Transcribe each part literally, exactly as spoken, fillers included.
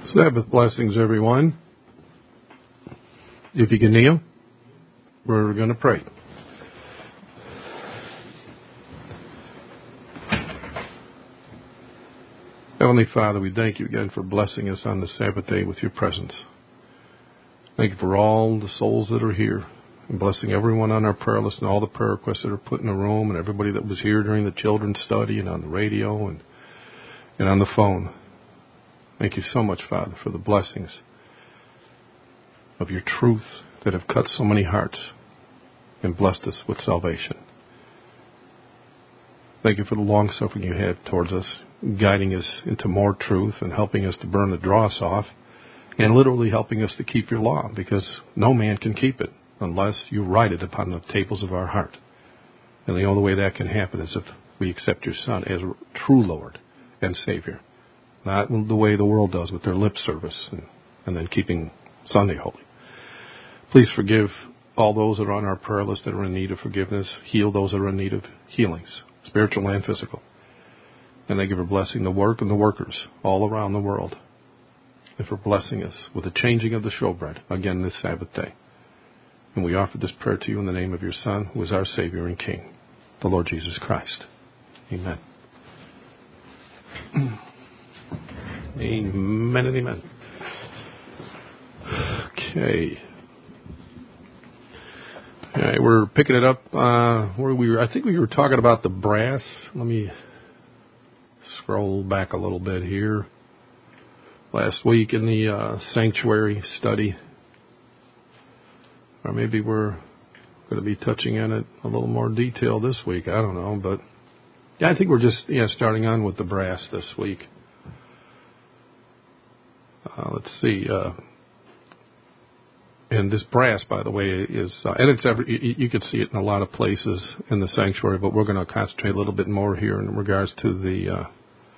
Sabbath blessings, everyone. If you can kneel, we're going to pray. Heavenly Father, we thank you again for blessing us on the Sabbath day with your presence. Thank you for all the souls that are here, and blessing everyone on our prayer list and all the prayer requests that are put in the room, and everybody that was here during the children's study and on the radio and, and on the phone. Thank you so much, Father, for the blessings of your truth that have cut so many hearts and blessed us with salvation. Thank you for the long suffering you had towards us, guiding us into more truth and helping us to burn the dross off, and literally helping us to keep your law, because no man can keep it unless you write it upon the tables of our heart. And the only way that can happen is if we accept your Son as true Lord and Savior. Not the way the world does with their lip service and, and then keeping Sunday holy. Please forgive all those that are on our prayer list that are in need of forgiveness. Heal those that are in need of healings, spiritual and physical. And thank you for blessing the work and the workers all around the world, and for blessing us with the changing of the showbread again this Sabbath day. And we offer this prayer to you in the name of your Son, who is our Savior and King, the Lord Jesus Christ. Amen. Amen and amen. Okay. All right, we're picking it up uh, where we were. I think we were talking about the brass. Let me scroll back a little bit here. Last week in the uh, sanctuary study, or maybe we're going to be touching on it a little more detail this week. I don't know, but yeah, I think we're just yeah starting on with the brass this week. Uh, let's see. Uh, and this brass, by the way, is, uh, and it's every, you, you can see it in a lot of places in the sanctuary, but we're going to concentrate a little bit more here in regards to the, uh,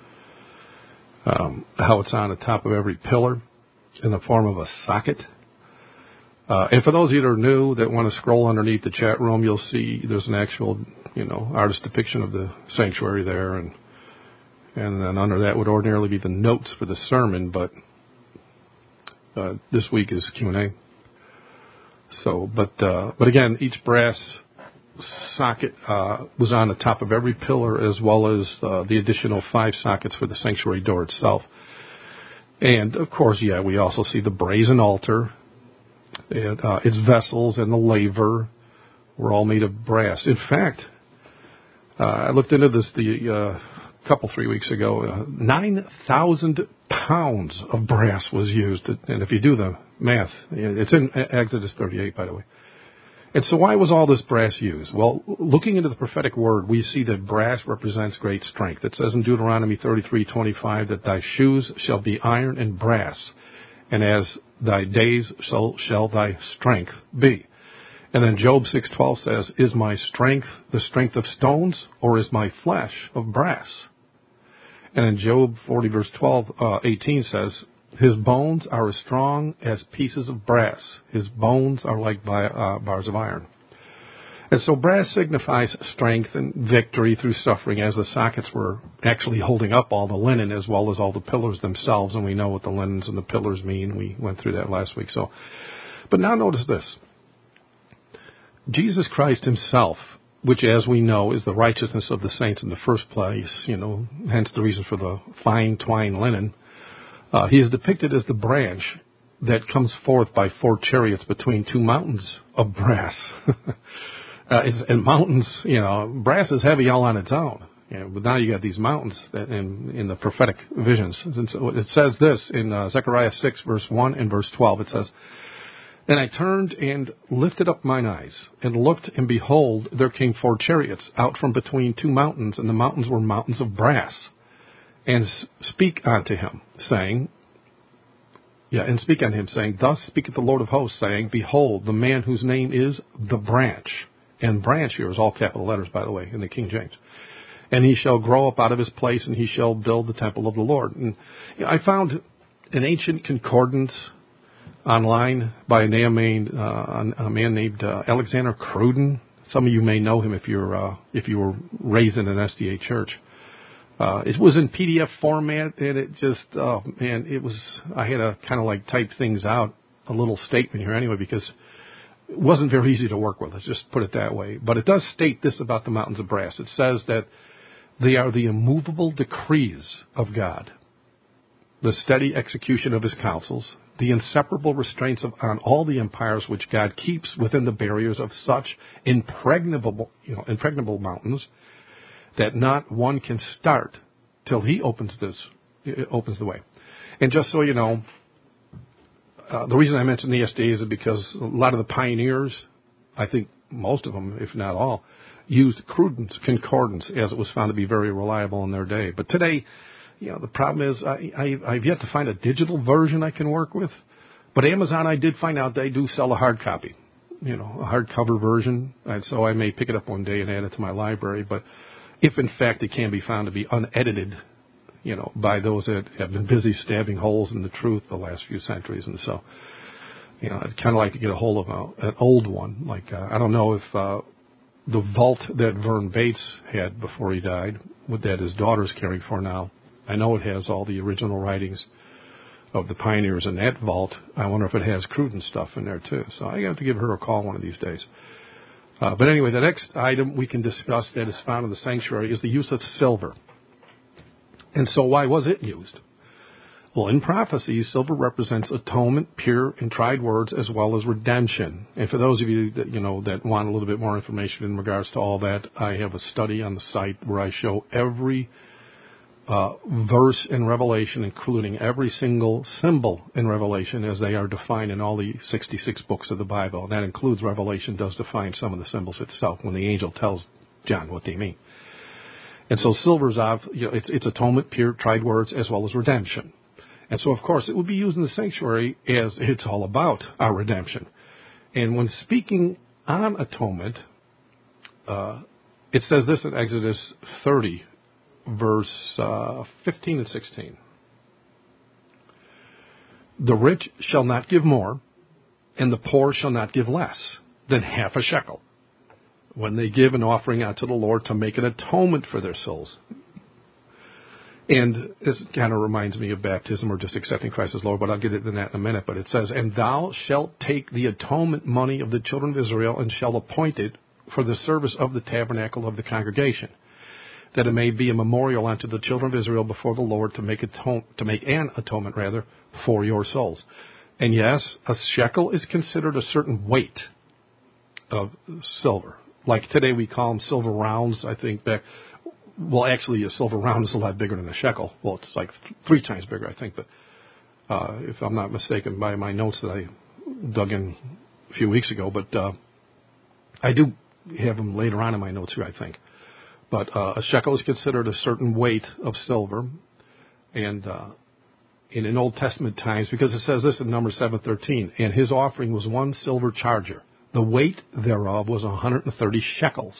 um, how it's on the top of every pillar in the form of a socket. Uh, and for those of you that are new that want to scroll underneath the chat room, you'll see there's an actual, you know, artist depiction of the sanctuary there. And, and then under that would ordinarily be the notes for the sermon, but Uh, this week is Q and A. So, but uh, but again, each brass socket uh, was on the top of every pillar, as well as uh, the additional five sockets for the sanctuary door itself. And of course, yeah, we also see the brazen altar, and uh, its vessels and the laver were all made of brass. In fact, uh, I looked into this the uh, couple three weeks ago. Uh, Nine thousand pounds of brass was used, and if you do the math, it's in Exodus thirty-eight, by the way. And so why was all this brass used? Well, looking into the prophetic word, we see that brass represents great strength. It says in Deuteronomy thirty-three twenty-five that thy shoes shall be iron and brass, and as thy days shall, shall thy strength be. And then Job six twelve says, is my strength the strength of stones, or is my flesh of brass? And in Job forty, verse twelve, uh, eighteen says, his bones are as strong as pieces of brass. His bones are like bi- uh, bars of iron. And so brass signifies strength and victory through suffering, as the sockets were actually holding up all the linen as well as all the pillars themselves. And we know what the linens and the pillars mean. We went through that last week. So, but now notice this. Jesus Christ himself, which, as we know, is the righteousness of the saints in the first place, you know, hence the reason for the fine twine linen. Uh, he is depicted as the branch that comes forth by four chariots between two mountains of brass. uh, and mountains, you know, brass is heavy all on its own. You know, but now you got these mountains that in, in the prophetic visions. And so it says this in uh, Zechariah six, verse one and verse twelve. It says, and I turned and lifted up mine eyes, and looked, and behold, there came four chariots out from between two mountains, and the mountains were mountains of brass. And speak unto him, saying, yeah, and speak unto him, saying, thus speaketh the Lord of hosts, saying, behold, the man whose name is the branch. And branch here is all capital letters, by the way, in the King James. And he shall grow up out of his place, and he shall build the temple of the Lord. And you know, I found an ancient concordance online by a man named, uh, a man named uh, Alexander Cruden. Some of you may know him if you're uh, if you were raised in an S D A church. Uh, it was in P D F format, and it just, oh man, it was, I had to kind of like type things out, a little statement here anyway, because it wasn't very easy to work with. Let's just put it that way. But it does state this about the mountains of brass. It says that they are the immovable decrees of God, the steady execution of his counsels, the inseparable restraints of, on all the empires which God keeps within the barriers of such impregnable, you know, impregnable mountains that not one can start till he opens this, opens the way. And just so you know, uh, the reason I mentioned the S D As is because a lot of the pioneers, I think most of them, if not all, used Cruden's Concordance as it was found to be very reliable in their day. But today, you know, the problem is I, I, I've yet to find a digital version I can work with. But Amazon, I did find out they do sell a hard copy, you know, a hardcover version. And so I may pick it up one day and add it to my library. But if, in fact, it can be found to be unedited, you know, by those that have been busy stabbing holes in the truth the last few centuries. And so, you know, I'd kind of like to get a hold of a, an old one. Like, uh, I don't know if uh, the vault that Vern Bates had before he died, what that his daughter's caring for now, I know it has all the original writings of the pioneers in that vault. I wonder if it has Cruden stuff in there, too. So I have to give her a call one of these days. Uh, but anyway, the next item we can discuss that is found in the sanctuary is the use of silver. And so why was it used? Well, in prophecy, silver represents atonement, pure and tried words, as well as redemption. And for those of you that, you know, that want a little bit more information in regards to all that, I have a study on the site where I show every uh, verse in Revelation, including every single symbol in Revelation as they are defined in all the sixty-six books of the Bible. And that includes Revelation does define some of the symbols itself when the angel tells John what they mean. And so silver's of, you know, it's, it's atonement, pure, tried words, as well as redemption. And so, of course, it would be used in the sanctuary as it's all about our redemption. And when speaking on atonement, uh, it says this in Exodus thirty, verse uh, fifteen and sixteen. The rich shall not give more, and the poor shall not give less than half a shekel, when they give an offering unto the Lord to make an atonement for their souls. And this kind of reminds me of baptism or just accepting Christ as Lord, but I'll get into that in a minute. But it says, and thou shalt take the atonement money of the children of Israel and shall appoint it for the service of the tabernacle of the congregation, that it may be a memorial unto the children of Israel before the Lord to make atone, to make an atonement rather for your souls. And yes, a shekel is considered a certain weight of silver. Like today we call them silver rounds, I think back. Well, actually, a silver round is a lot bigger than a shekel. Well, it's like th- three times bigger, I think. But uh, if I'm not mistaken by my notes that I dug in a few weeks ago, but uh, I do have them later on in my notes here, I think. But uh, a shekel is considered a certain weight of silver, and uh, in, in Old Testament times, because it says this in Numbers seven thirteen, and his offering was one silver charger. The weight thereof was one hundred thirty shekels.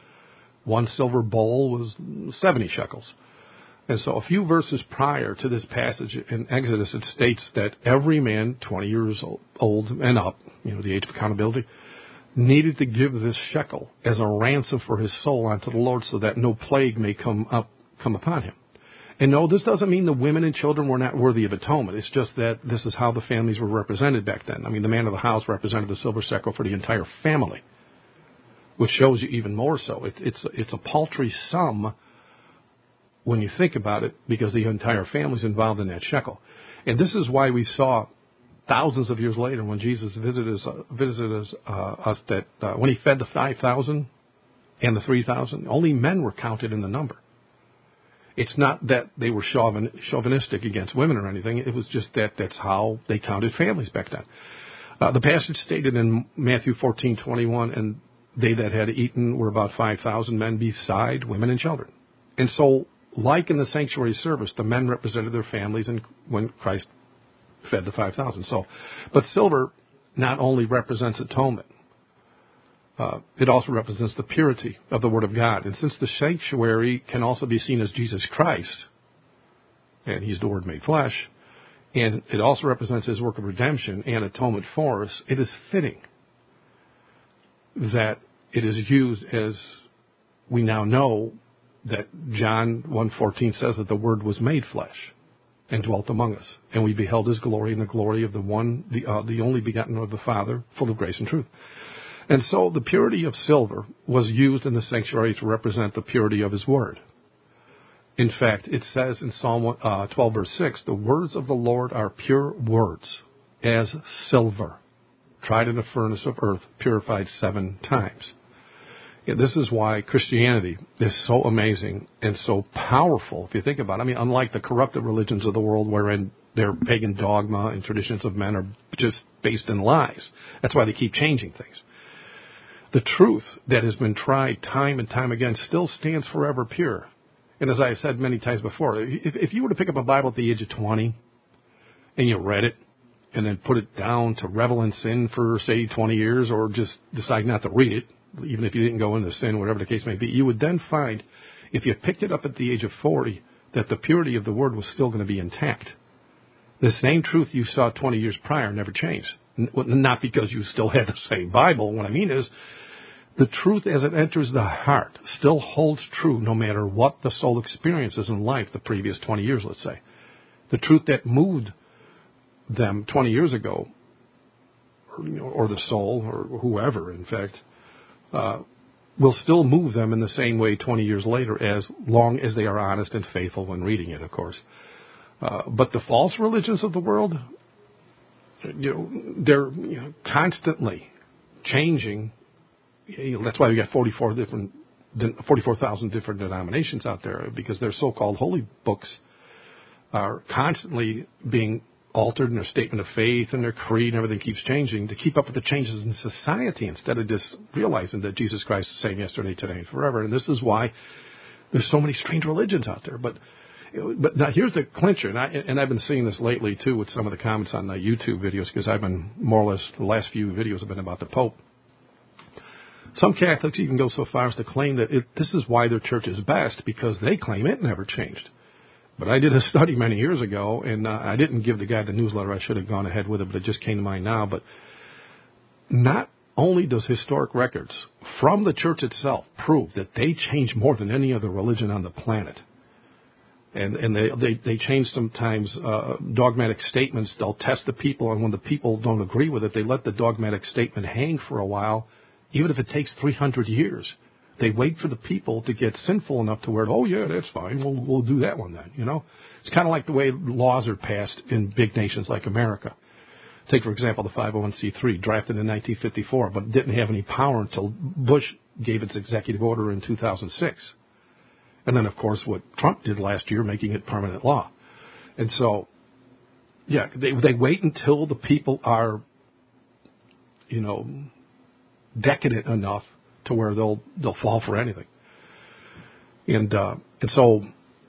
One silver bowl was seventy shekels. And so a few verses prior to this passage in Exodus, it states that every man twenty years old and up, you know, the age of accountability, needed to give this shekel as a ransom for his soul unto the Lord so that no plague may come up come upon him. And no, this doesn't mean the women and children were not worthy of atonement. It's just that this is how the families were represented back then. I mean, the man of the house represented the silver shekel for the entire family, which shows you even more so. It, it's, it's a paltry sum when you think about it, because the entire family's involved in that shekel. And this is why we saw thousands of years later when Jesus visited us, uh, visited us, uh, us that uh, when he fed the five thousand and the three thousand, only men were counted in the number. It's not that they were chauvin, chauvinistic against women or anything. It was just that that's how they counted families back then. Uh, the passage stated in Matthew fourteen twenty-one, and they that had eaten were about five thousand men beside women and children. And so, like in the sanctuary service, the men represented their families and when Christ fed the five thousand. So, but silver not only represents atonement, uh, it also represents the purity of the Word of God. And since the sanctuary can also be seen as Jesus Christ, and He's the Word made flesh, and it also represents His work of redemption and atonement for us, it is fitting that it is used, as we now know, that John one fourteen says that the Word was made flesh and dwelt among us, and we beheld his glory and the glory of the one, the, uh, the only begotten of the Father, full of grace and truth. And so the purity of silver was used in the sanctuary to represent the purity of his word. In fact, it says in Psalm uh, twelve, verse six, the words of the Lord are pure words, as silver, tried in a furnace of earth, purified seven times. Yeah, this is why Christianity is so amazing and so powerful, if you think about it. I mean, unlike the corrupted religions of the world wherein their pagan dogma and traditions of men are just based in lies. That's why they keep changing things. The truth that has been tried time and time again still stands forever pure. And as I said many times before, if, if you were to pick up a Bible at the age of twenty and you read it and then put it down to revel in sin for, say, twenty years, or just decide not to read it, even if you didn't go into sin, whatever the case may be, you would then find, if you picked it up at the age of forty, that the purity of the Word was still going to be intact. The same truth you saw twenty years prior never changed. Not because you still had the same Bible. What I mean is, the truth as it enters the heart still holds true no matter what the soul experiences in life the previous twenty years, let's say. The truth that moved them twenty years ago, or, you know, or the soul, or whoever, in fact, uh, will still move them in the same way twenty years later, as long as they are honest and faithful when reading it, of course. Uh, but the false religions of the world, you know, they're you know, constantly changing. You know, that's why we got forty-four different, forty-four thousand different denominations out there, because their so-called holy books are constantly being altered, and their statement of faith and their creed and everything keeps changing to keep up with the changes in society, instead of just realizing that Jesus Christ is the same yesterday, today, and forever. And this is why there's so many strange religions out there. But but now here's the clincher, and, I, and I've been seeing this lately too with some of the comments on the YouTube videos, because I've been more or less, the last few videos have been about the Pope. Some Catholics even go so far as to claim that it, this is why their church is best, because they claim it never changed. But I did a study many years ago, and uh, I didn't give the guy the newsletter. I should have gone ahead with it, but it just came to mind now. But not only does historic records from the church itself prove that they change more than any other religion on the planet, and, and they, they, they change sometimes uh, dogmatic statements. They'll test the people, and when the people don't agree with it, they let the dogmatic statement hang for a while, even if it takes three hundred years. They wait for the people to get sinful enough to where, oh, yeah, that's fine. We'll, we'll do that one then, you know. It's kind of like the way laws are passed in big nations like America. Take, for example, the five oh one c three, drafted in nineteen fifty-four, but didn't have any power until Bush gave its executive order in two thousand six. And then, of course, what Trump did last year, making it permanent law. And so, yeah, they, they wait until the people are, you know, decadent enough to where they'll they'll fall for anything. And uh, and so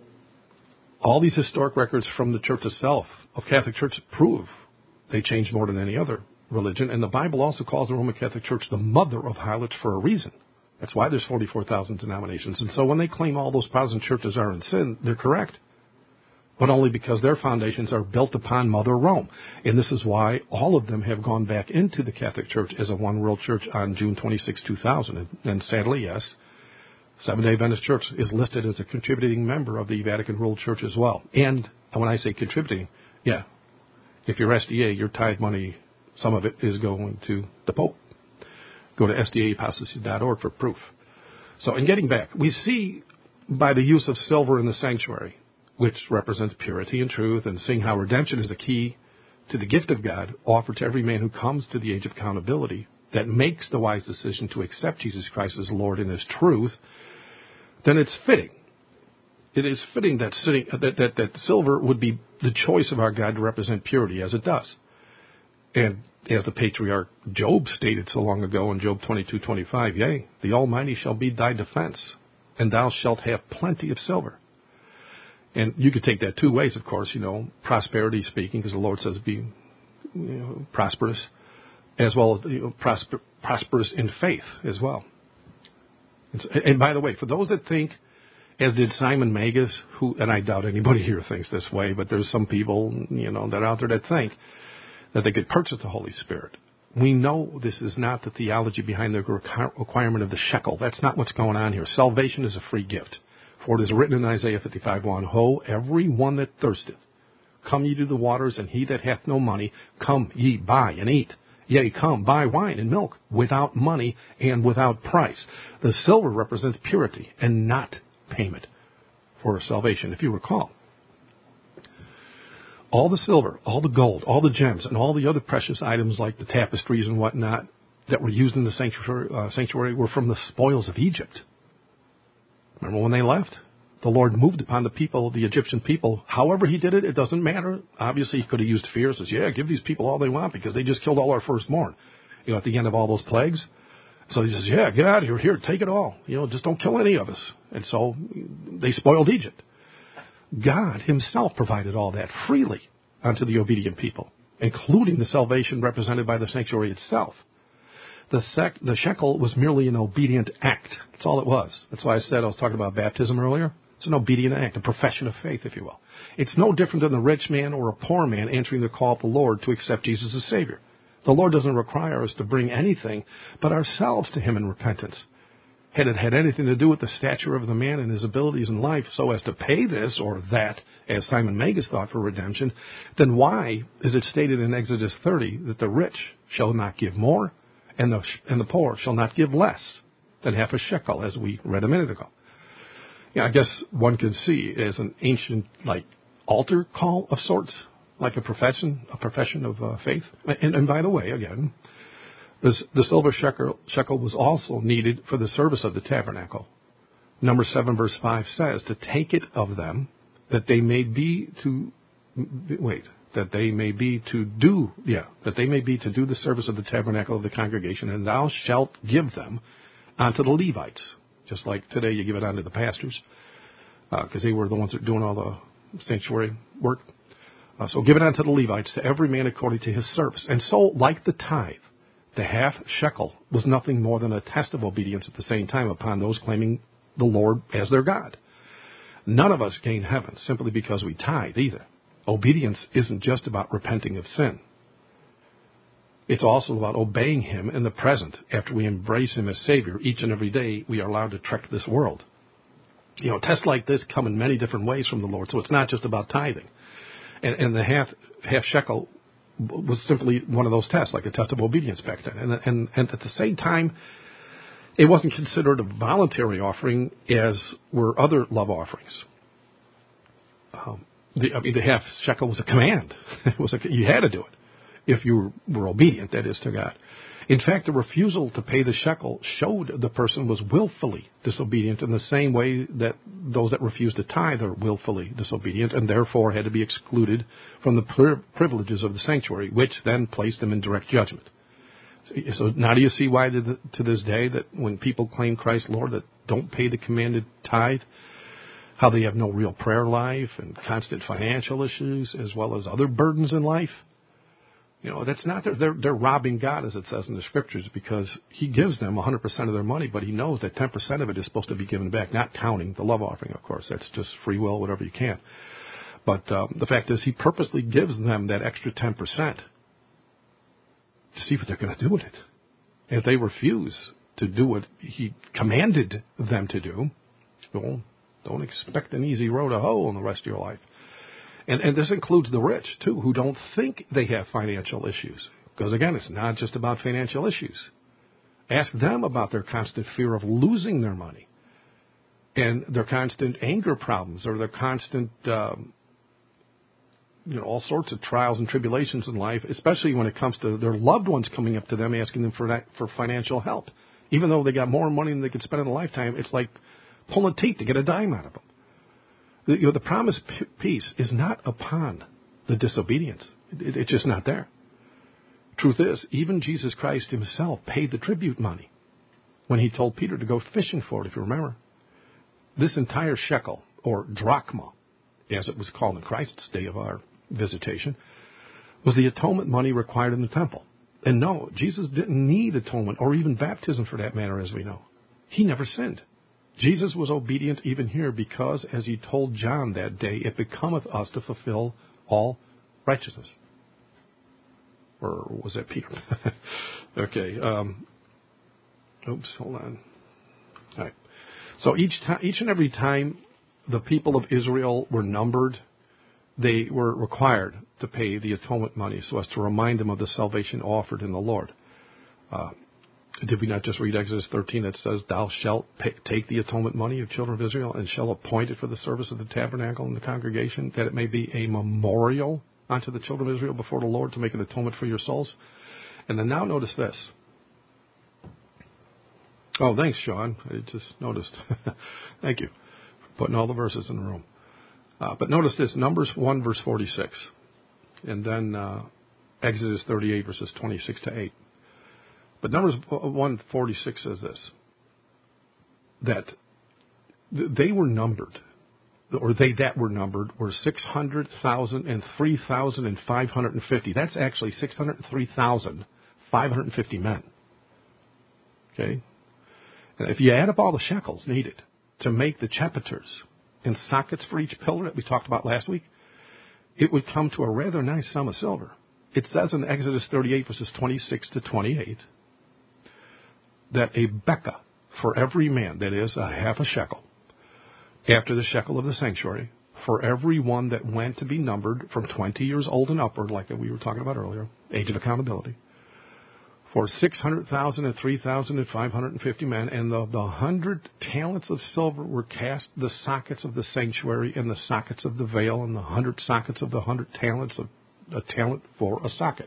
all these historic records from the church itself, of Catholic Church, prove they changed more than any other religion. And the Bible also calls the Roman Catholic Church the mother of harlots for a reason. That's why there's forty-four thousand denominations. And so when they claim all those Protestant churches are in sin, they're correct. But only because their foundations are built upon Mother Rome. And this is why all of them have gone back into the Catholic Church as a one-world church on June twenty-sixth, two thousand. And, and sadly, yes, Seventh-day Adventist Church is listed as a contributing member of the Vatican World Church as well. And when I say contributing, yeah, if you're S D A, your tithe money, some of it is going to the Pope. Go to S D A apostasy dot org for proof. So in getting back, we see by the use of silver in the sanctuary, which represents purity and truth, and seeing how redemption is the key to the gift of God offered to every man who comes to the age of accountability, that makes the wise decision to accept Jesus Christ as Lord and as truth, then it's fitting. It is fitting that, sitting, that, that, that silver would be the choice of our God to represent purity, as it does. And as the patriarch Job stated so long ago in Job twenty-two twenty-five, yea, the Almighty shall be thy defense, and thou shalt have plenty of silver. And you could take that two ways, of course, you know, prosperity speaking, because the Lord says be you know, prosperous, as well as you know, prosper, prosperous in faith as well. And, so, and by the way, for those that think, as did Simon Magus, who, and I doubt anybody here thinks this way, but there's some people, you know, that are out there that think that they could purchase the Holy Spirit. We know this is not the theology behind the requirement of the shekel. That's not what's going on here. Salvation is a free gift. For it is written in Isaiah fifty-five one, Ho, every one that thirsteth, come ye to the waters, and he that hath no money, come ye buy and eat. Yea, come, buy wine and milk, without money and without price. The silver represents purity and not payment for salvation, if you recall. All the silver, all the gold, all the gems, and all the other precious items like the tapestries and whatnot that were used in the sanctuary, uh, sanctuary were from the spoils of Egypt. Remember when they left? The Lord moved upon the people, the Egyptian people. However he did it, it doesn't matter. Obviously, he could have used fear. Says, yeah, give these people all they want because they just killed all our firstborn, you know, at the end of all those plagues. So he says, yeah, get out of here. Here, take it all. You know, just don't kill any of us. And so they spoiled Egypt. God himself provided all that freely unto the obedient people, including the salvation represented by the sanctuary itself. The, sec- the shekel was merely an obedient act. That's all it was. That's why I said I was talking about baptism earlier. It's an obedient act, a profession of faith, if you will. It's no different than the rich man or a poor man answering the call of the Lord to accept Jesus as Savior. The Lord doesn't require us to bring anything but ourselves to him in repentance. Had it had anything to do with the stature of the man and his abilities in life so as to pay this or that, as Simon Magus thought, for redemption, then why is it stated in Exodus thirty that the rich shall not give more and the, and the poor shall not give less than half a shekel, as we read a minute ago? Yeah, I guess one could see as an ancient, like, altar call of sorts, like a profession, a profession of uh, faith. And, and by the way, again, this, the silver shekel, shekel was also needed for the service of the tabernacle. Number seven, verse five says, to take it of them, that they may be to, wait, that they may be to do, yeah, that they may be to do the service of the tabernacle of the congregation, and thou shalt give them unto the Levites. Just like today you give it unto the pastors, because uh, they were the ones that were doing all the sanctuary work. Uh, so give it unto the Levites, to every man according to his service. And so, like the tithe, the half shekel was nothing more than a test of obedience at the same time upon those claiming the Lord as their God. None of us gain heaven simply because we tithe either. Obedience isn't just about repenting of sin. It's also about obeying him in the present. After we embrace him as Savior, each and every day we are allowed to trek this world. You know, tests like this come in many different ways from the Lord, so it's not just about tithing. And, and the half half shekel was simply one of those tests, like a test of obedience back then. And, and, and at the same time, it wasn't considered a voluntary offering as were other love offerings. Um, the, I mean, the half shekel was a command. It was a, you had to do it if you were obedient, that is, to God. In fact, the refusal to pay the shekel showed the person was willfully disobedient in the same way that those that refused to tithe are willfully disobedient and therefore had to be excluded from the privileges of the sanctuary, which then placed them in direct judgment. So now do you see why to this day that when people claim Christ Lord that don't pay the commanded tithe, how they have no real prayer life and constant financial issues as well as other burdens in life? You know, that's not, they're, they're robbing God, as it says in the scriptures, because he gives them one hundred percent of their money, but he knows that ten percent of it is supposed to be given back, not counting the love offering, of course. That's just free will, whatever you can. But um, the fact is he purposely gives them that extra ten percent to see what they're going to do with it. And if they refuse to do what he commanded them to do, well, don't expect an easy road to hoe in the rest of your life. And, and this includes the rich, too, who don't think they have financial issues. Because, again, it's not just about financial issues. Ask them about their constant fear of losing their money and their constant anger problems or their constant, um, you know, all sorts of trials and tribulations in life, especially when it comes to their loved ones coming up to them asking them for that, for financial help. Even though they got more money than they could spend in a lifetime, it's like pulling teeth to get a dime out of them. You know, the promised peace is not upon the disobedience. It, it's just not there. Truth is, even Jesus Christ himself paid the tribute money when he told Peter to go fishing for it, if you remember. This entire shekel, or drachma, as it was called in Christ's day of our visitation, was the atonement money required in the temple. And no, Jesus didn't need atonement or even baptism for that matter, as we know. He never sinned. Jesus was obedient even here because, as he told John that day, it becometh us to fulfill all righteousness. Or was that Peter? Okay. Um, oops, hold on. All right. So each time, each and every time the people of Israel were numbered, they were required to pay the atonement money so as to remind them of the salvation offered in the Lord. Uh, did we not just read Exodus thirteen that says, thou shalt pay, take the atonement money of children of Israel and shall appoint it for the service of the tabernacle and the congregation, that it may be a memorial unto the children of Israel before the Lord to make an atonement for your souls? And then now notice this. Oh, thanks, Sean. I just noticed. Thank you for putting all the verses in the room. Uh, but notice this, Numbers one, verse forty-six. And then uh, Exodus thirty-eight, verses twenty-six to eight. But Numbers one forty-six says this, that they were numbered, or they that were numbered were six hundred thousand and three thousand five hundred fifty. That's actually six hundred three thousand five hundred fifty men. Okay? And if you add up all the shekels needed to make the chapiters and sockets for each pillar that we talked about last week, it would come to a rather nice sum of silver. It says in Exodus thirty-eight, verses twenty-six to twenty-eight, that a beka for every man, that is, a half a shekel, after the shekel of the sanctuary, for every one that went to be numbered from twenty years old and upward, like we were talking about earlier, age of accountability, for six hundred thousand and three thousand five hundred fifty men, and the, the hundred talents of silver were cast the sockets of the sanctuary and the sockets of the veil, and the hundred sockets of the hundred talents of a talent for a socket.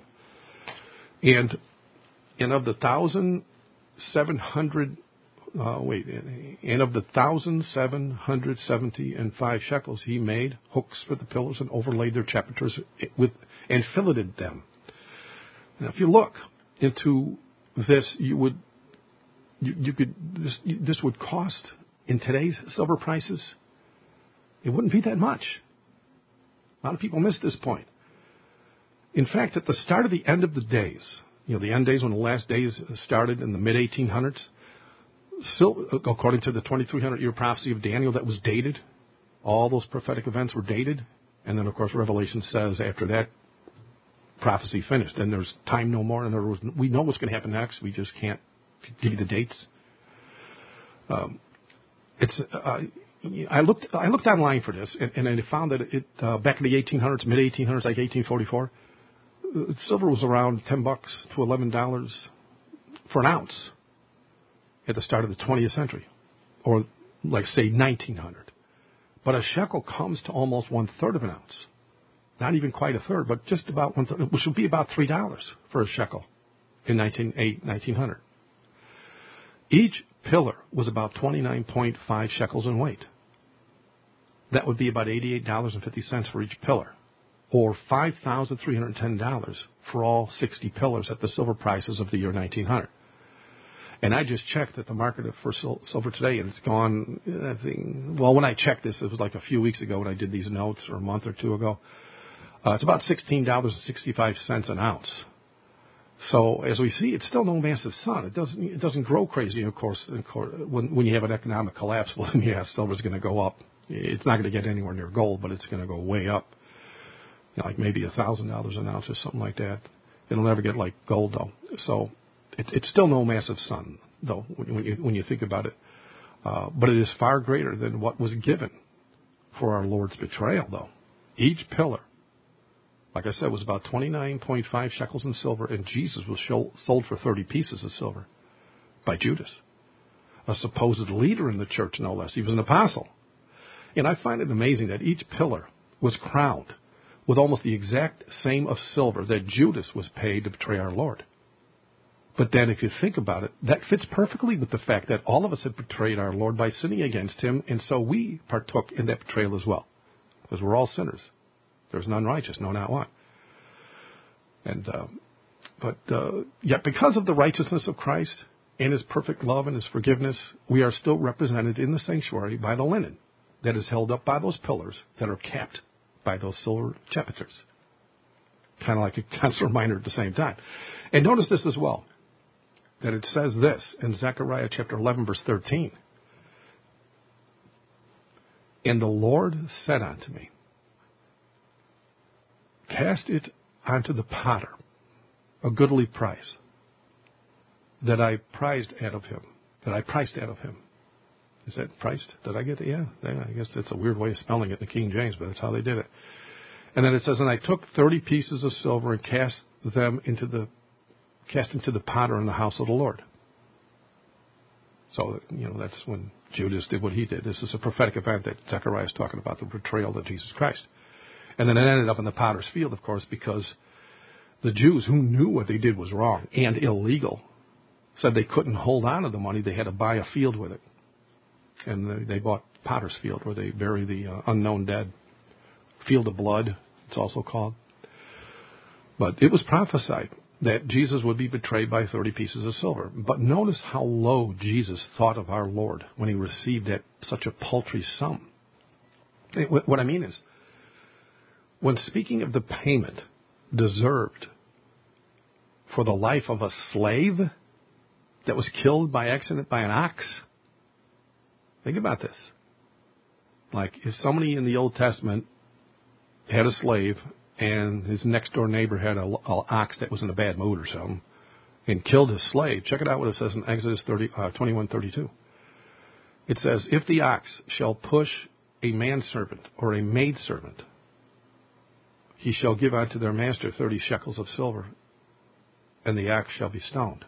And and of the thousand seven hundred, uh, wait, and of the thousand seven hundred seventy and five shekels, he made hooks for the pillars and overlaid their chapiters with and filleted them. Now, if you look into this, you would you, you could this this would cost in today's silver prices, it wouldn't be that much. A lot of people miss this point. In fact, at the start of the end of the days, you know, the end days when the last days started in the mid eighteen hundreds, still, according to the twenty-three hundred year prophecy of Daniel that was dated, all those prophetic events were dated, and then of course Revelation says after that prophecy finished, then there's time no more, and there was, we know what's going to happen next, we just can't give you the dates. Um, it's uh, I looked I looked online for this, and, and I found that it uh, back in the eighteen hundreds, mid eighteen hundreds, like eighteen forty-four, uh, silver was around ten bucks to eleven dollars for an ounce at the start of the twentieth century, or like say nineteen hundred. But a shekel comes to almost one third of an ounce. Not even quite a third, but just about one third, which would be about three dollars for a shekel in nineteen hundred. Each pillar was about twenty-nine point five shekels in weight. That would be about eighty-eight dollars and fifty cents for each pillar, or five thousand three hundred ten dollars for all sixty pillars at the silver prices of the year nineteen hundred. And I just checked at the market for silver today, and it's gone, I think, well, when I checked this, it was like a few weeks ago when I did these notes, or a month or two ago. Uh, it's about sixteen dollars and sixty-five cents an ounce. So as we see, it's still no massive sun. It doesn't it doesn't grow crazy, of course. Of course when, when you have an economic collapse, well, then yeah, silver's going to go up. It's not going to get anywhere near gold, but it's going to go way up, you know, like maybe a thousand dollars an ounce or something like that. It'll never get like gold though. So it, it's still no massive sun though when you when you think about it. Uh, but it is far greater than what was given for our Lord's betrayal though. Each pillar, like I said, was about twenty-nine point five shekels in silver, and Jesus was sold for thirty pieces of silver by Judas, a supposed leader in the church, no less. He was an apostle. And I find it amazing that each pillar was crowned with almost the exact same of silver that Judas was paid to betray our Lord. But then if you think about it, that fits perfectly with the fact that all of us had betrayed our Lord by sinning against him, and so we partook in that betrayal as well, because we're all sinners. There's none righteous, no, not one. And uh, but uh, yet, because of the righteousness of Christ and his perfect love and his forgiveness, we are still represented in the sanctuary by the linen that is held up by those pillars that are capped by those silver chapiters. Kind of like a constant reminder at the same time. And notice this as well, that it says this in Zechariah chapter eleven, verse thirteen. And the Lord said unto me, cast it unto the potter, a goodly price, that I prized out of him, that I priced out of him. Is that priced? Did I get it? Yeah. yeah. I guess that's a weird way of spelling it in the King James, but that's how they did it. And then it says, and I took thirty pieces of silver and cast them into the cast into the potter in the house of the Lord. So, you know, that's when Judas did what he did. This is a prophetic event that Zechariah is talking about, the betrayal of Jesus Christ. And then it ended up in the potter's field, of course, because the Jews, who knew what they did was wrong and illegal, said they couldn't hold on to the money. They had to buy a field with it. And they, they bought potter's field, where they bury the uh, unknown dead. Field of blood, it's also called. But it was prophesied that Jesus would be betrayed by thirty pieces of silver. But notice how low Jesus thought of our Lord when he received that such a paltry sum. It, what I mean is, when speaking of the payment deserved for the life of a slave that was killed by accident by an ox, think about this. Like, if somebody in the Old Testament had a slave and his next door neighbor had an ox that was in a bad mood or something and killed his slave, check it out what it says in Exodus thirty, uh, twenty-one thirty-two. It says, if the ox shall push a manservant or a maidservant, he shall give unto their master thirty shekels of silver, and the ox shall be stoned.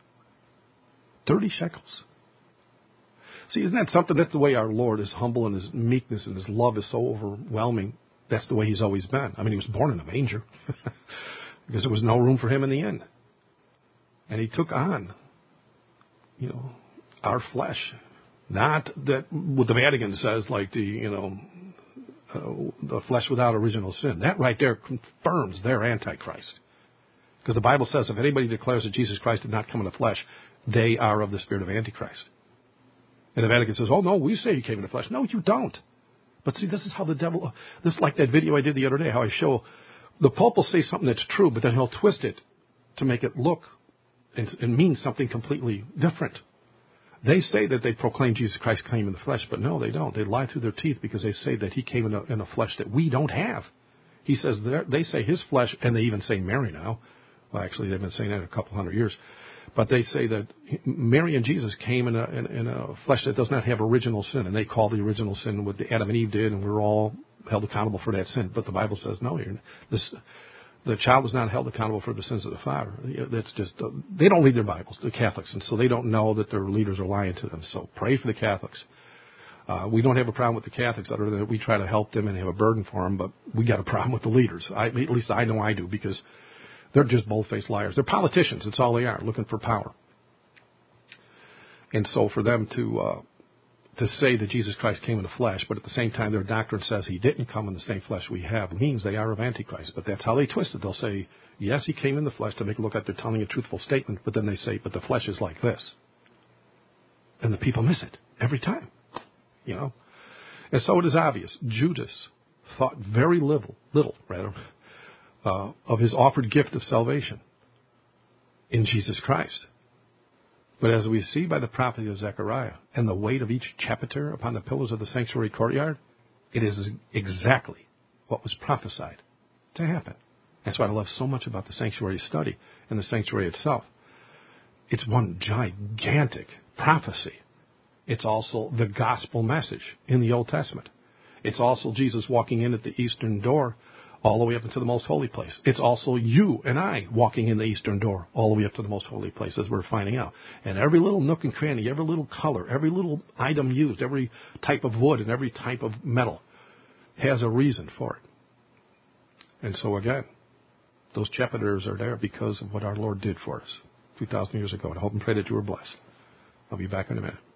Thirty shekels. See, isn't that something? That's the way our Lord is humble, and his meekness and his love is so overwhelming. That's the way he's always been. I mean, he was born in a manger because there was no room for him in the inn. And he took on, you know, our flesh. Not that what the Vatican says, like the, you know, uh, the flesh without original sin. That right there confirms their Antichrist. Because the Bible says if anybody declares that Jesus Christ did not come in the flesh, they are of the spirit of Antichrist. And the Vatican says, oh, no, we say he came in the flesh. No, you don't. But see, this is how the devil, this is like that video I did the other day, how I show the Pope will say something that's true, but then he'll twist it to make it look and, and mean something completely different. They say that they proclaim Jesus Christ came in the flesh, but no, they don't. They lie through their teeth because they say that he came in a, in a flesh that we don't have. He says, they say his flesh, and they even say Mary now. Well, actually, they've been saying that a couple hundred years. But they say that Mary and Jesus came in a, in, in a flesh that does not have original sin, and they call the original sin what Adam and Eve did, and we're all held accountable for that sin. But the Bible says, no, you're, this, the child was not held accountable for the sins of the father. That's just, uh, they don't read their Bibles, the Catholics, and so they don't know that their leaders are lying to them. So pray for the Catholics. Uh, we don't have a problem with the Catholics other than we try to help them and have a burden for them, but we got a problem with the leaders. I, at least I know I do, because they're just bold-faced liars. They're politicians. That's all they are, looking for power. And so for them to uh, to say that Jesus Christ came in the flesh, but at the same time their doctrine says he didn't come in the same flesh we have, means they are of Antichrist. But that's how they twist it. They'll say, yes, he came in the flesh to make it look like they're telling a truthful statement, but then they say, but the flesh is like this. And the people miss it every time, you know. And so it is obvious. Judas thought very little, little rather, Uh, of his offered gift of salvation in Jesus Christ. But as we see by the prophecy of Zechariah and the weight of each chapiter upon the pillars of the sanctuary courtyard, it is exactly what was prophesied to happen. That's what I love so much about the sanctuary study and the sanctuary itself. It's one gigantic prophecy. It's also the gospel message in the Old Testament. It's also Jesus walking in at the eastern door all the way up into the most holy place. It's also you and I walking in the eastern door all the way up to the most holy place, as we're finding out. And every little nook and cranny, every little color, every little item used, every type of wood and every type of metal has a reason for it. And so again, those chapters are there because of what our Lord did for us two thousand years ago. And I hope and pray that you were blessed. I'll be back in a minute.